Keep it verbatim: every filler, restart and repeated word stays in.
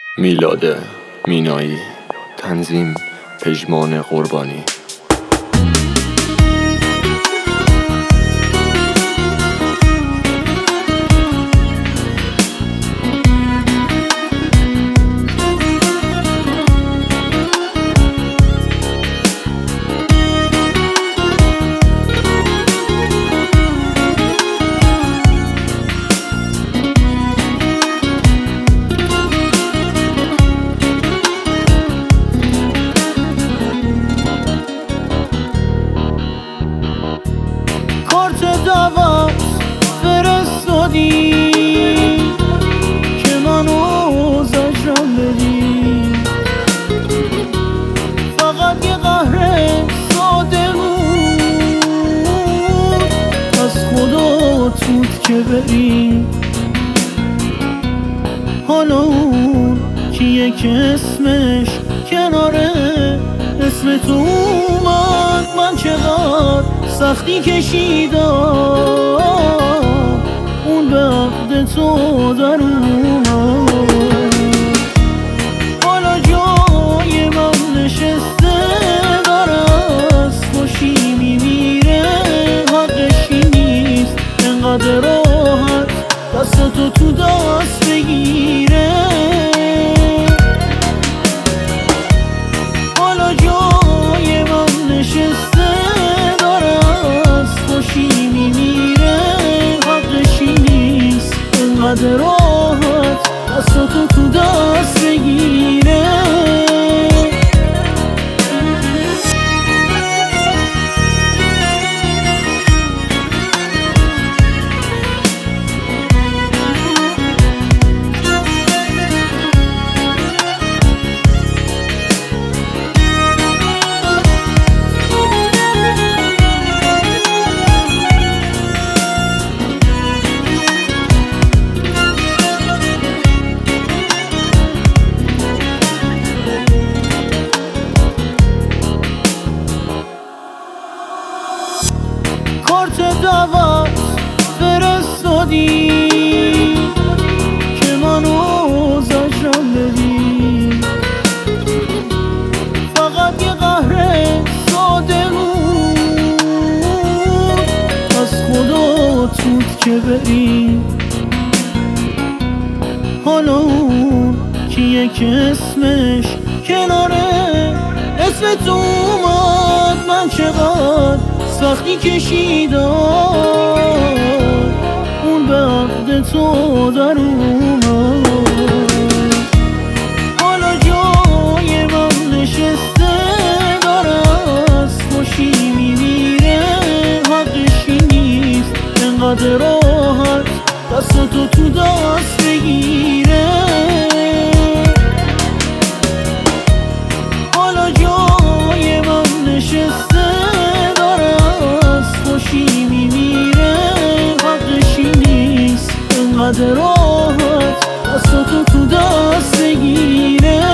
میلاد مینایی، تنظیم پژمان قربانی. کارت دعوت فرستادی که منو زجرم بدی، فقط یه قهر ساده بود از خدا توت که بری. حالا اون کیه که اسمش کناره اسم تو اومد، من چقدر سختی کشیدم اون به عقد تو در اومد. حالا جای من نشسته داره از خوشی میمیره، حقشی نیست انقدر راحت دستتو تو دست بگیره. حالا جای من نشسته انقدر راحت دستاتو تو دست بگیره. کارت دعوت فرستادی که منو زجرم بدی، فقط یه قهر ساده بود از خدا توت که بری. حالا اون کیه که اسمش کناره اسم تو اومد، من چقدر سختی کشیدم اون به عقد تو در اومد. حالا جای من نشسته داره از خوشی میمیره، حقشی نیست انقدر راحت دستتو تو دست بگیره. حالا جای من نشسته خوشی میمیره، حقشی نیست انقدر راحت دستاتو تو دست بگیره.